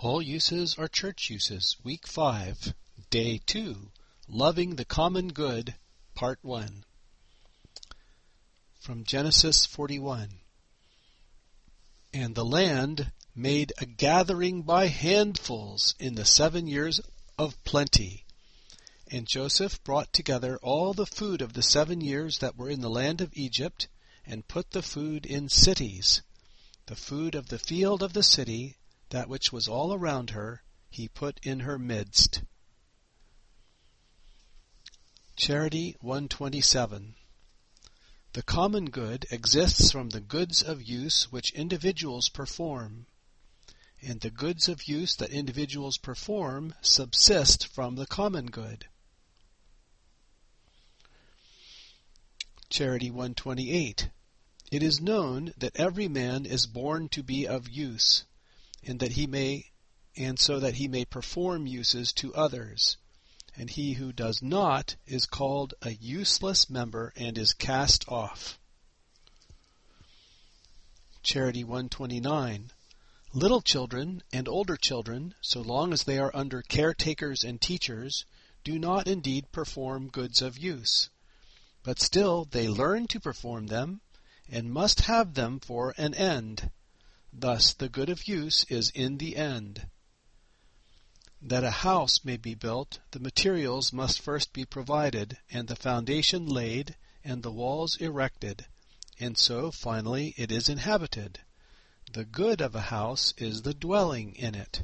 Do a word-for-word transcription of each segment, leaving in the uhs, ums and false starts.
All Uses are Church Uses, Week five, Day two, Loving the Common Good, Part one. From Genesis forty-one. And the land made a gathering by handfuls in the seven years of plenty. And Joseph brought together all the food of the seven years that were in the land of Egypt, and put the food in cities. The food of the field of the city, that which was all around her, he put in her midst. Charity one twenty-seven. The common good exists from the goods of use which individuals perform, and the goods of use that individuals perform subsist from the common good. Charity one twenty-eight. It is known that every man is born to be of use, and that he may, and so that he may perform uses to others. And he who does not is called a useless member and is cast off. Charity one twenty-nine. Little children and older children, so long as they are under caretakers and teachers, do not indeed perform goods of use, but still they learn to perform them, and must have them for an end. Thus the good of use is in the end. That a house may be built, the materials must first be provided, and the foundation laid, and the walls erected, and so finally it is inhabited. The good of a house is the dwelling in it.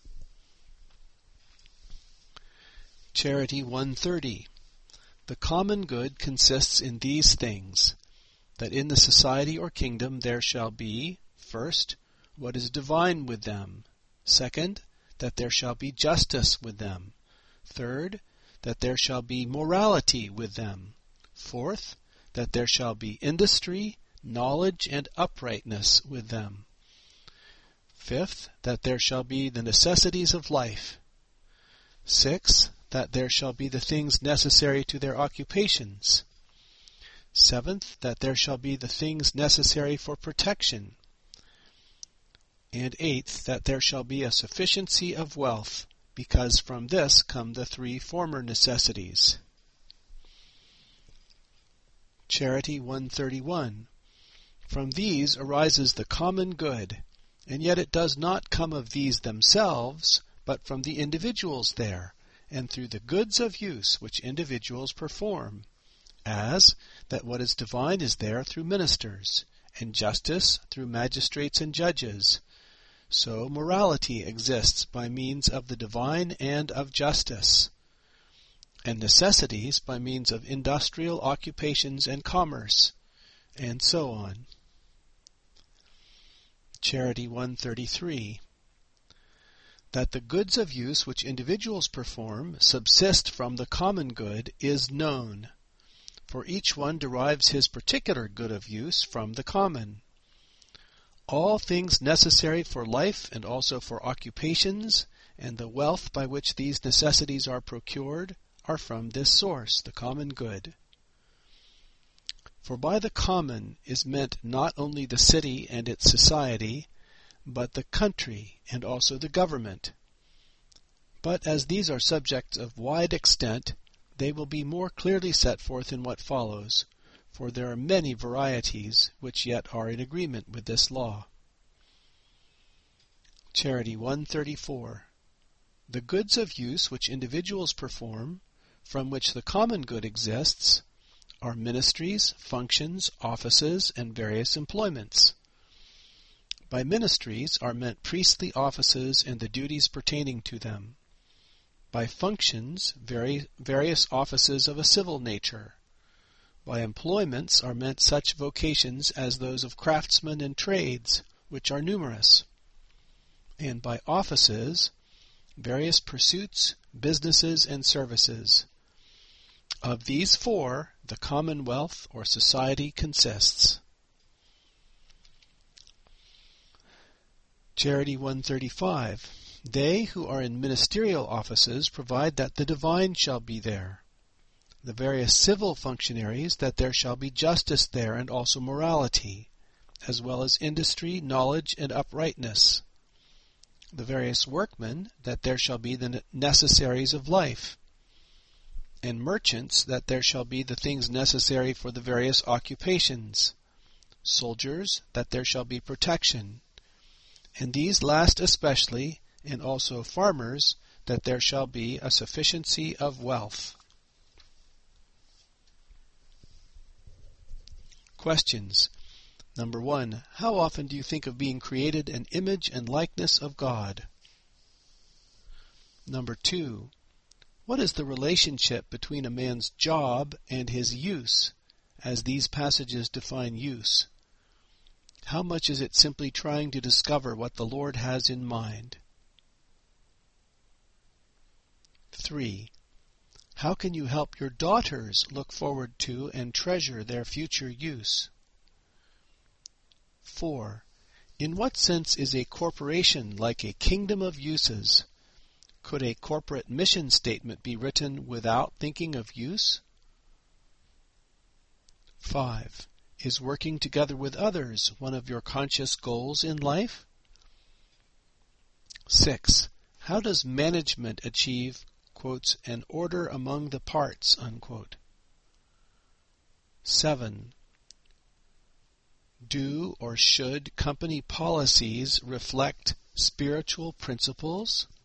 Charity one thirty. The common good consists in these things, that in the society or kingdom there shall be, first, what is divine with them; second, that there shall be justice with them; third, that there shall be morality with them; fourth, that there shall be industry, knowledge, and uprightness with them; fifth, that there shall be the necessities of life; sixth, that there shall be the things necessary to their occupations; seventh, that there shall be the things necessary for protection; and eighth, that there shall be a sufficiency of wealth, because from this come the three former necessities. Charity one thirty-one. From these arises the common good, and yet it does not come of these themselves, but from the individuals there, and through the goods of use which individuals perform, as that what is divine is there through ministers, and justice through magistrates and judges. So morality exists by means of the divine and of justice, and necessities by means of industrial occupations and commerce, and so on. Charity one thirty-three. That the goods of use which individuals perform subsist from the common good is known, for each one derives his particular good of use from the common. All things necessary for life and also for occupations, and the wealth by which these necessities are procured, are from this source, the common good. For by the common is meant not only the city and its society, but the country and also the government. But as these are subjects of wide extent, they will be more clearly set forth in what follows, for there are many varieties which yet are in agreement with this law. Charity one thirty-four. The goods of use which individuals perform, from which the common good exists, are ministries, functions, offices, and various employments. By ministries are meant priestly offices and the duties pertaining to them. By functions, vari- various offices of a civil nature. By employments are meant such vocations as those of craftsmen and trades, which are numerous. And by offices, various pursuits, businesses, and services. Of these four, the commonwealth or society consists. Charity one thirty-five. They who are in ministerial offices provide that the divine shall be there. The various civil functionaries that there shall be justice there and also morality, as well as industry, knowledge, and uprightness. The various workmen, that there shall be the necessaries of life. And merchants, that there shall be the things necessary for the various occupations. Soldiers, that there shall be protection. And these last especially, and also farmers, that there shall be a sufficiency of wealth. Questions. Number one, how often do you think of being created an image and likeness of God? Number two, what is the relationship between a man's job and his use, as these passages define use? How much is it simply trying to discover what the Lord has in mind? Three, how can you help your daughters look forward to and treasure their future use? Four, in what sense is a corporation like a kingdom of uses? Could a corporate mission statement be written without thinking of use? Five, is working together with others one of your conscious goals in life? Six, how does management achieve, quotes, an order among the parts, unquote? Seven, do or should company policies reflect spiritual principles?